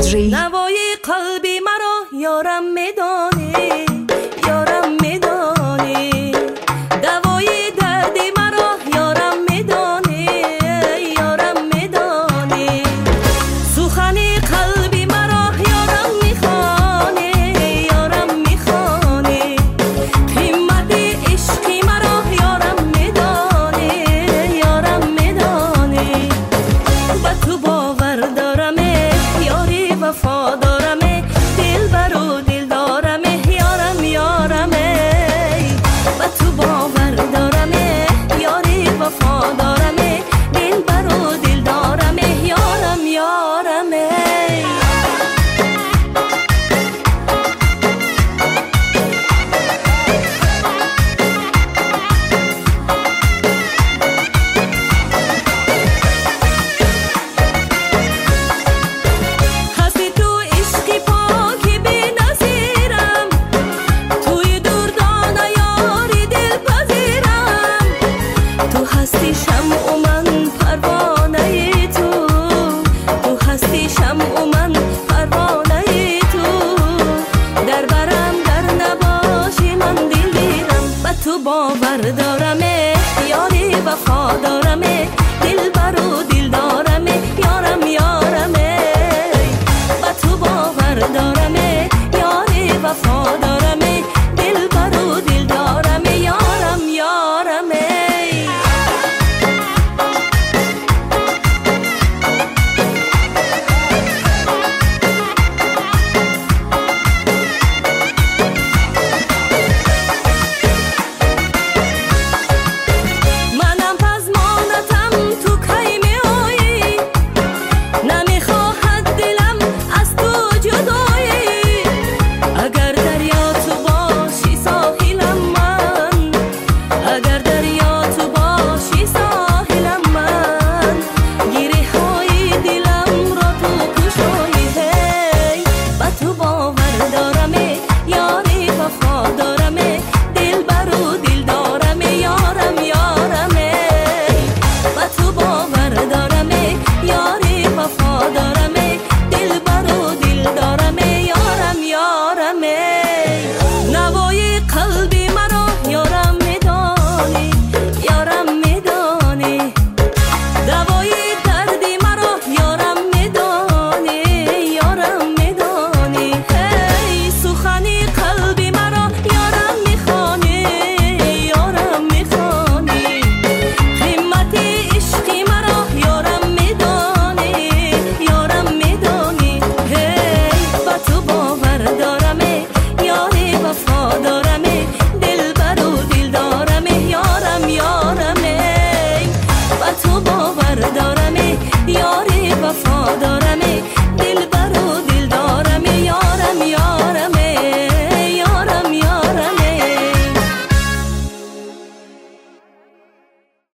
قدری. نوای قلبی مرا یارم میدانی، یارم میدانی، دوای دردی مرا یارم میدانی، یارم میدانی، سخن قلبی مرا یارم میخوانی، یارم میخوانی، قیمت عشقی مرا یارم میدانی، یارم میدانی، به تو باور دارم یاری وفا دارم، دلبر و دل دارم یارم، یارم به تو باور دارم یاری وفا دارم، دلبر و دل دارم یارم، یارم. هستی تو عشقی پاکی بی نظیرم، توی دردانه یاری دل پذیرم، تو هستی شمع و من پروانه تو، تو هستی شمع و من پروانه تو، در برم در نباشی من دل گیرم، به تو باور دارم یاری وفا دارم.